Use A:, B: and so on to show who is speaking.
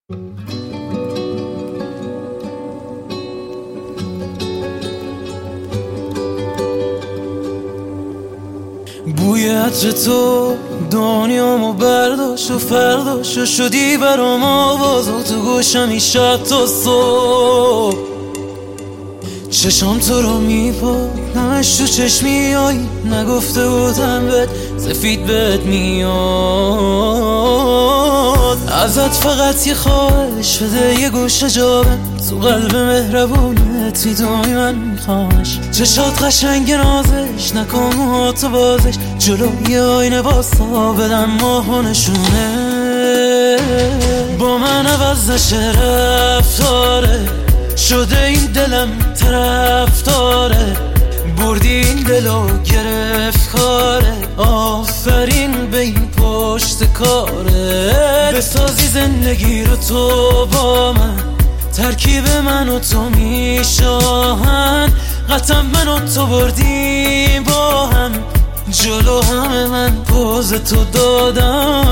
A: بوی عطر تو دنیامو برداشت و فرداشت و شدی برام آواز و تو گوشمی شب تا صبح. چشام تو رو میپاد نمش تو چشمی آیی، نگفته بودم بهت سفید بهت میاد. ازت فقط یه خواهش بده، یه گوشه جا بده تو قلب مهربونت، میدونی من میخوامش. چشات قشنگ نازش، نکن موهاتو بازش، جلوی آینه باسا بدم ماهو نشونه. با من عوض نشه رفتاره، شده این دلم طرفداره، بردی این دلو گرفت کاره. آفرین به این پشت کاره، بسازی زندگی رو تو با من، ترکیب من و تو میشاهن. قطعا من و تو بردیم با هم، جلو همه من پوز تو دادم.